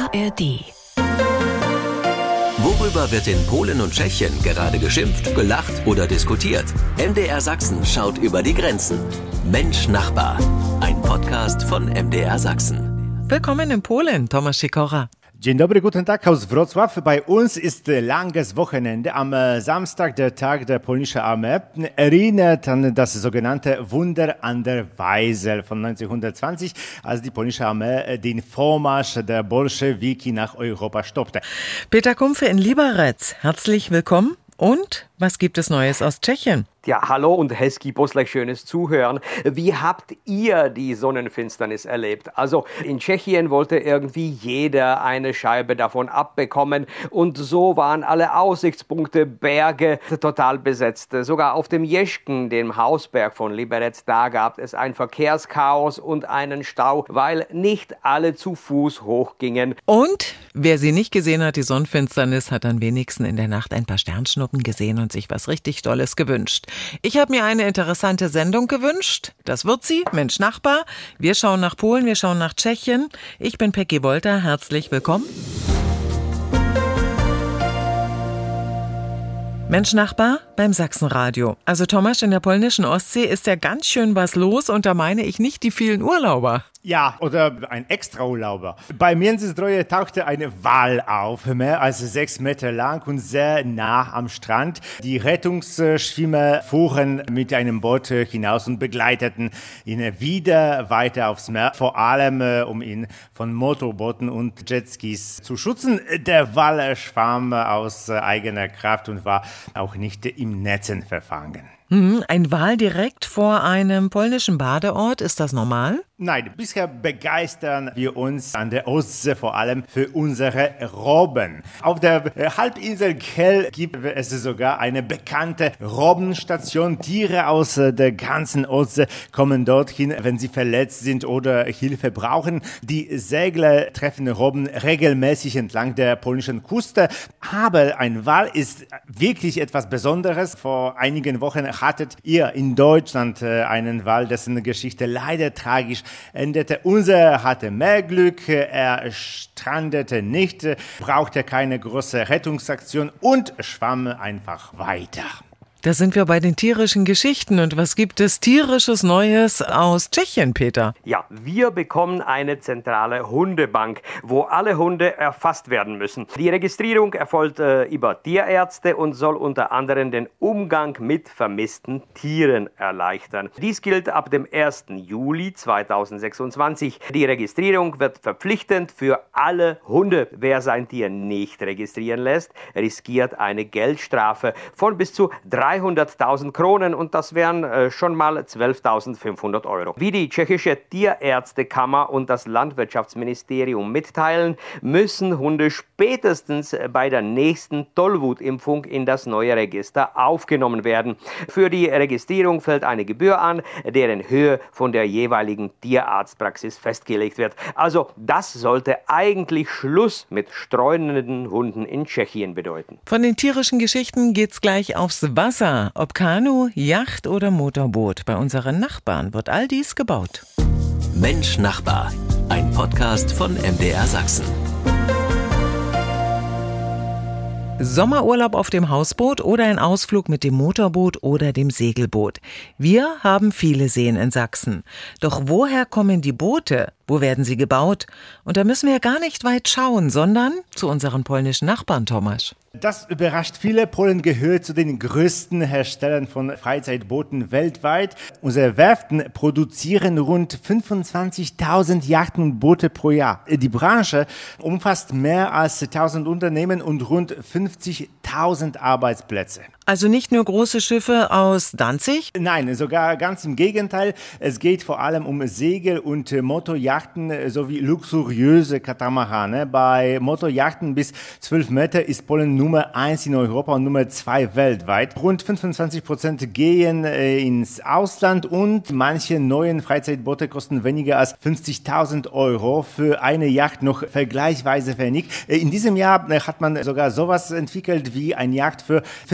ARD. Worüber wird in Polen und Tschechien gerade geschimpft, gelacht oder diskutiert? MDR Sachsen schaut über die Grenzen. Mensch Nachbar, ein Podcast von MDR Sachsen. Willkommen in Polen, Tomasz Sikora. Dzień dobry, guten Tag aus Wrocław. Bei uns ist langes Wochenende. Am Samstag, der Tag der polnischen Armee, erinnert an das sogenannte Wunder an der Weisel von 1920, als die polnische Armee den Vormarsch der Bolschewiki nach Europa stoppte. Peter Kumpfe in Liberec, herzlich willkommen. Und was gibt es Neues aus Tschechien? Ja, hallo und Hezký poslech, schönes Zuhören. Wie habt ihr die Sonnenfinsternis erlebt? Also in Tschechien wollte irgendwie jeder eine Scheibe davon abbekommen und so waren alle Aussichtspunkte, Berge total besetzt. Sogar auf dem Jeschken, dem Hausberg von Liberec, da gab es ein Verkehrschaos und einen Stau, weil nicht alle zu Fuß hochgingen. Und wer sie nicht gesehen hat, die Sonnenfinsternis, hat am wenigsten in der Nacht ein paar Sternschnuppen gesehen und sich was richtig Tolles gewünscht. Ich habe mir eine interessante Sendung gewünscht. Das wird sie, Mensch Nachbar. Wir schauen nach Polen, wir schauen nach Tschechien. Ich bin Peggy Wolter, herzlich willkommen. Mensch Nachbar beim Sachsenradio. Also Tomasz, in der polnischen Ostsee ist ja ganz schön was los und da meine ich nicht die vielen Urlauber. Ja, oder ein Extraurlauber. Bei Międzyzdroje tauchte eine Wal auf, mehr als 6 Meter lang und sehr nah am Strand. Die Rettungsschwimmer fuhren mit einem Boot hinaus und begleiteten ihn wieder weiter aufs Meer, vor allem um ihn von Motorbooten und Jetskis zu schützen. Der Wal schwamm aus eigener Kraft und war auch nicht im Netzen verfangen. Ein Wal direkt vor einem polnischen Badeort, ist das normal? Nein, bisher begeistern wir uns an der Ostsee vor allem für unsere Robben. Auf der Halbinsel Kell gibt es sogar eine bekannte Robbenstation. Tiere aus der ganzen Ostsee kommen dorthin, wenn sie verletzt sind oder Hilfe brauchen. Die Segler treffen Robben regelmäßig entlang der polnischen Küste. Aber ein Wal ist wirklich etwas Besonderes. Vor einigen Wochen hattet ihr in Deutschland einen Wal, dessen Geschichte leider tragisch endete. Unser hatte mehr Glück, er strandete nicht, brauchte keine große Rettungsaktion und schwamm einfach weiter. Da sind wir bei den tierischen Geschichten. Und was gibt es tierisches Neues aus Tschechien, Peter? Ja, wir bekommen eine zentrale Hundebank, wo alle Hunde erfasst werden müssen. Die Registrierung erfolgt über Tierärzte und soll unter anderem den Umgang mit vermissten Tieren erleichtern. Dies gilt ab dem 1. Juli 2026. Die Registrierung wird verpflichtend für alle Hunde. Wer sein Tier nicht registrieren lässt, riskiert eine Geldstrafe von bis zu 300.000 Kronen und das wären schon mal 12.500 Euro. Wie die tschechische Tierärztekammer und das Landwirtschaftsministerium mitteilen, müssen Hunde spätestens bei der nächsten Tollwutimpfung in das neue Register aufgenommen werden. Für die Registrierung fällt eine Gebühr an, deren Höhe von der jeweiligen Tierarztpraxis festgelegt wird. Also das sollte eigentlich Schluss mit streunenden Hunden in Tschechien bedeuten. Von den tierischen Geschichten geht's gleich aufs Wasser. Ob Kanu, Yacht oder Motorboot, bei unseren Nachbarn wird all dies gebaut. Mensch Nachbar, ein Podcast von MDR Sachsen. Sommerurlaub auf dem Hausboot oder ein Ausflug mit dem Motorboot oder dem Segelboot. Wir haben viele Seen in Sachsen. Doch woher kommen die Boote? Wo werden sie gebaut? Und da müssen wir gar nicht weit schauen, sondern zu unseren polnischen Nachbarn, Tomasz. Das überrascht viele. Polen gehört zu den größten Herstellern von Freizeitbooten weltweit. Unsere Werften produzieren rund 25.000 Yachten und Boote pro Jahr. Die Branche umfasst mehr als 1.000 Unternehmen und rund 50.000 Arbeitsplätze. Also nicht nur große Schiffe aus Danzig? Nein, sogar ganz im Gegenteil. Es geht vor allem um Segel- und Motoryachten sowie luxuriöse Katamarane. Bei Motoryachten bis 12 Meter ist Polen Nummer 1 in Europa und Nummer 2 weltweit. Rund 25% gehen ins Ausland und manche neuen Freizeitboote kosten weniger als 50.000 Euro. Für eine Yacht noch vergleichsweise wenig. In diesem Jahr hat man sogar sowas entwickelt wie ein Yacht für 15.000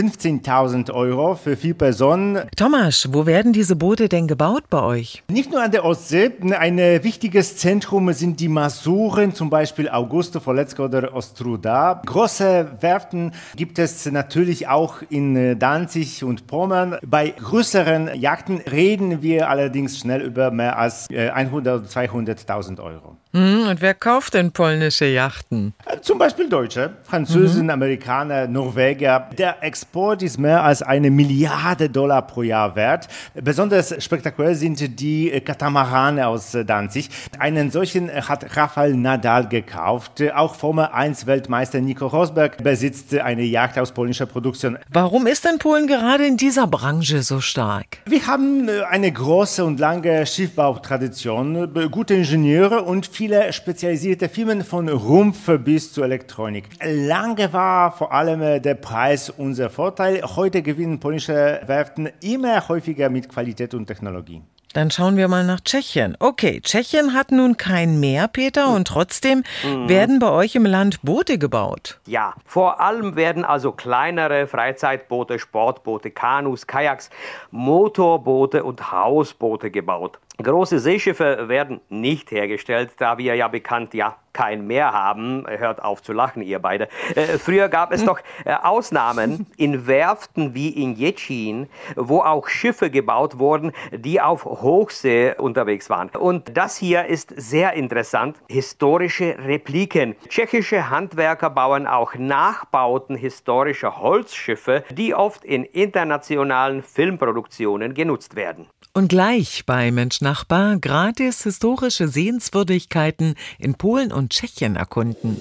10.000 Euro für 4 Personen. Tomasz, wo werden diese Boote denn gebaut bei euch? Nicht nur an der Ostsee. Ein wichtiges Zentrum sind die Masuren, zum Beispiel Augusto, Forlecka oder Ostrouda. Große Werften gibt es natürlich auch in Danzig und Pommern. Bei größeren Yachten reden wir allerdings schnell über mehr als 100.000 oder 200.000 Euro. Und wer kauft denn polnische Yachten? Zum Beispiel Deutsche, Franzosen, Amerikaner, Norweger. Der Export ist mehr als $1 Milliarde pro Jahr wert. Besonders spektakulär sind die Katamarane aus Danzig. Einen solchen hat Rafael Nadal gekauft. Auch Formel 1 Weltmeister Nico Rosberg besitzt eine Yacht aus polnischer Produktion. Warum ist denn Polen gerade in dieser Branche so stark? Wir haben eine große und lange Schiffbautradition, gute Ingenieure und viele spezialisierte Firmen von Rumpf bis zur Elektronik. Lange war vor allem der Preis unser Vorteil. Heute gewinnen polnische Werften immer häufiger mit Qualität und Technologie. Dann schauen wir mal nach Tschechien. Okay, Tschechien hat nun kein Meer, Peter, und trotzdem werden bei euch im Land Boote gebaut. Ja, vor allem werden also kleinere Freizeitboote, Sportboote, Kanus, Kajaks, Motorboote und Hausboote gebaut. Große Seeschiffe werden nicht hergestellt, da wir ja bekannt kein Meer haben. Hört auf zu lachen, ihr beide. Früher gab es doch Ausnahmen in Werften wie in Děčín, wo auch Schiffe gebaut wurden, die auf Hochsee unterwegs waren. Und das hier ist sehr interessant. Historische Repliken. Tschechische Handwerker bauen auch Nachbauten historischer Holzschiffe, die oft in internationalen Filmproduktionen genutzt werden. Und gleich bei Mensch Nachbar gratis historische Sehenswürdigkeiten in Polen und Tschechien erkunden.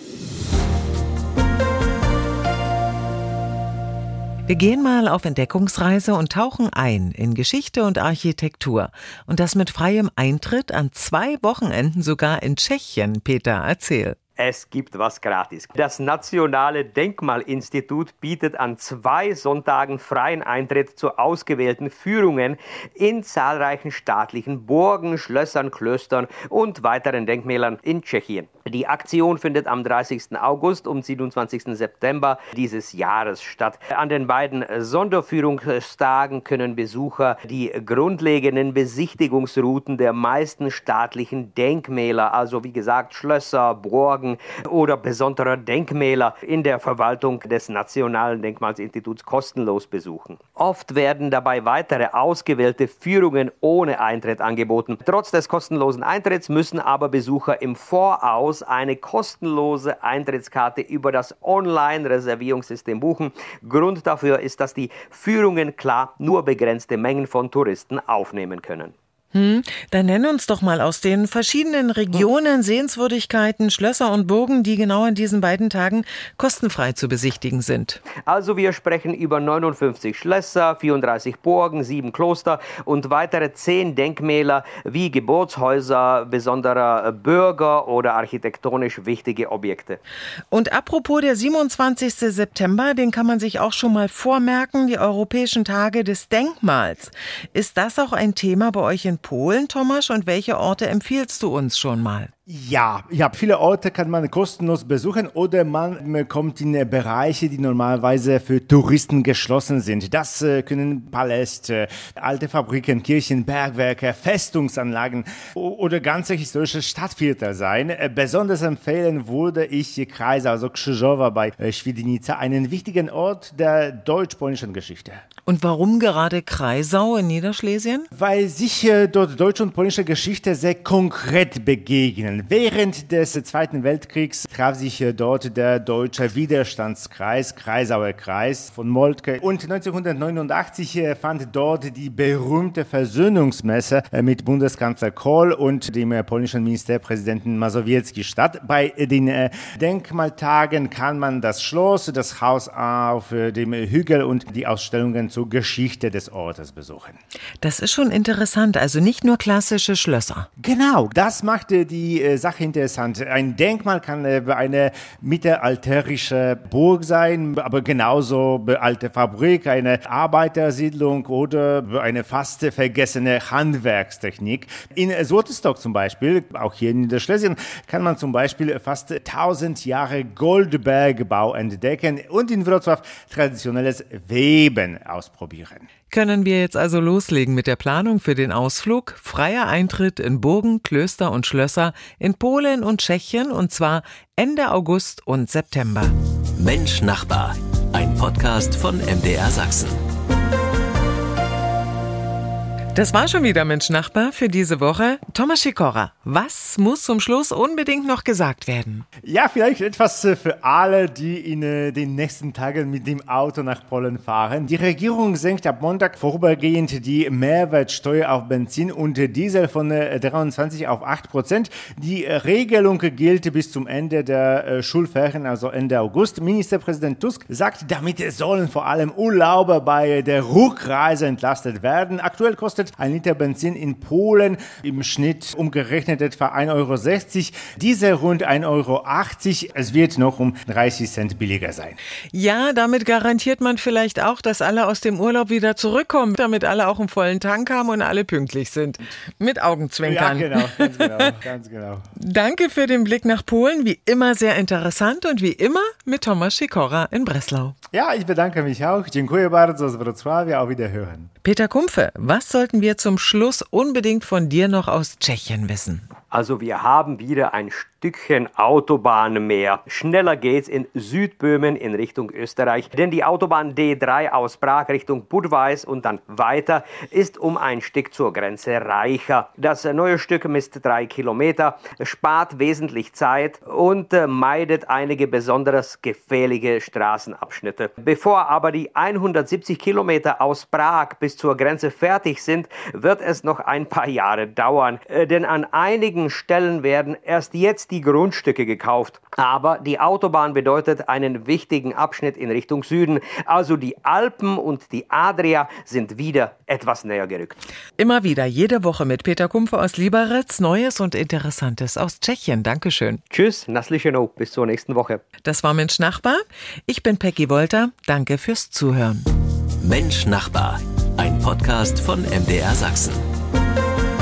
Wir gehen mal auf Entdeckungsreise und tauchen ein in Geschichte und Architektur. Und das mit freiem Eintritt an 2 Wochenenden sogar in Tschechien. Peter, erzähl. Es gibt was gratis. Das Nationale Denkmalinstitut bietet an 2 Sonntagen freien Eintritt zu ausgewählten Führungen in zahlreichen staatlichen Burgen, Schlössern, Klöstern und weiteren Denkmälern in Tschechien. Die Aktion findet am 30. August und 27. September dieses Jahres statt. An den beiden Sonderführungstagen können Besucher die grundlegenden Besichtigungsrouten der meisten staatlichen Denkmäler, also wie gesagt Schlösser, Burgen oder besondere Denkmäler in der Verwaltung des Nationalen Denkmalinstituts kostenlos besuchen. Oft werden dabei weitere ausgewählte Führungen ohne Eintritt angeboten. Trotz des kostenlosen Eintritts müssen aber Besucher im Voraus eine kostenlose Eintrittskarte über das Online-Reservierungssystem buchen. Grund dafür ist, dass die Führungen klar nur begrenzte Mengen von Touristen aufnehmen können. Dann nenn uns doch mal aus den verschiedenen Regionen Sehenswürdigkeiten, Schlösser und Burgen, die genau an diesen beiden Tagen kostenfrei zu besichtigen sind. Also wir sprechen über 59 Schlösser, 34 Burgen, 7 Kloster und weitere 10 Denkmäler wie Geburtshäuser besonderer Bürger oder architektonisch wichtige Objekte. Und apropos der 27. September, den kann man sich auch schon mal vormerken, die Europäischen Tage des Denkmals. Ist das auch ein Thema bei euch in Polen, Tomasz, und welche Orte empfiehlst du uns schon mal? Ja, viele Orte kann man kostenlos besuchen oder man kommt in Bereiche, die normalerweise für Touristen geschlossen sind. Das können Paläste, alte Fabriken, Kirchen, Bergwerke, Festungsanlagen oder ganze historische Stadtviertel sein. Besonders empfehlen würde ich Kreisau, also Krzyżowa bei Świdnica, einen wichtigen Ort der deutsch-polnischen Geschichte. Und warum gerade Kreisau in Niederschlesien? Weil sich dort deutsche und polnische Geschichte sehr konkret begegnen. Während des Zweiten Weltkriegs traf sich dort der deutsche Widerstandskreis, Kreisauer Kreis von Moltke. Und 1989 fand dort die berühmte Versöhnungsmesse mit Bundeskanzler Kohl und dem polnischen Ministerpräsidenten Mazowiecki statt. Bei den Denkmaltagen kann man das Schloss, das Haus auf dem Hügel und die Ausstellungen zur Geschichte des Ortes besuchen. Das ist schon interessant, also nicht nur klassische Schlösser. Genau, das machte die die Sache interessant. Ein Denkmal kann eine mittelalterliche Burg sein, aber genauso eine alte Fabrik, eine Arbeitersiedlung oder eine fast vergessene Handwerkstechnik. In Sotestock zum Beispiel, auch hier in Niederschlesien, kann man zum Beispiel fast 1000 Jahre Goldbergbau entdecken und in Wrocław traditionelles Weben ausprobieren. Können wir jetzt also loslegen mit der Planung für den Ausflug? Freier Eintritt in Burgen, Klöster und Schlösser in Polen und Tschechien, und zwar Ende August und September. Mensch Nachbar, ein Podcast von MDR Sachsen. Das war schon wieder Mensch Nachbar für diese Woche. Thomas Sikora, was muss zum Schluss unbedingt noch gesagt werden? Ja, vielleicht etwas für alle, die in den nächsten Tagen mit dem Auto nach Polen fahren. Die Regierung senkt ab Montag vorübergehend die Mehrwertsteuer auf Benzin und Diesel von 23 auf 8%. Die Regelung gilt bis zum Ende der Schulferien, also Ende August. Ministerpräsident Tusk sagt, damit sollen vor allem Urlauber bei der Rückreise entlastet werden. Aktuell kostet ein Liter Benzin in Polen im Schnitt umgerechnet etwa 1,60 €, Diesel rund 1,80 €. Es wird noch um 30 Cent billiger sein. Ja, damit garantiert man vielleicht auch, dass alle aus dem Urlaub wieder zurückkommen, damit alle auch einen vollen Tank haben und alle pünktlich sind. Mit Augenzwinkern. Ja, ganz genau. Danke für den Blick nach Polen, wie immer sehr interessant und wie immer mit Thomas Sikora in Breslau. Ja, ich bedanke mich auch. Dziękuję bardzo z Wrocławia. Auf Wiederhören. Peter Kumpfe, was sollten wir zum Schluss unbedingt von dir noch aus Tschechien wissen? Also wir haben wieder ein Stückchen Autobahn mehr. Schneller geht's in Südböhmen in Richtung Österreich, denn die Autobahn D3 aus Prag Richtung Budweis und dann weiter ist um ein Stück zur Grenze reicher. Das neue Stück misst 3 Kilometer, spart wesentlich Zeit und meidet einige besonders gefährliche Straßenabschnitte. Bevor aber die 170 Kilometer aus Prag bis zur Grenze fertig sind, wird es noch ein paar Jahre dauern, denn an einigen Stellen werden erst jetzt die Grundstücke gekauft. Aber die Autobahn bedeutet einen wichtigen Abschnitt in Richtung Süden. Also die Alpen und die Adria sind wieder etwas näher gerückt. Immer wieder, jede Woche mit Peter Kumpfe aus Liberec, Neues und Interessantes aus Tschechien. Dankeschön. Tschüss, naslyšenou, bis zur nächsten Woche. Das war Mensch Nachbar. Ich bin Peggy Wolter. Danke fürs Zuhören. Mensch Nachbar, ein Podcast von MDR Sachsen.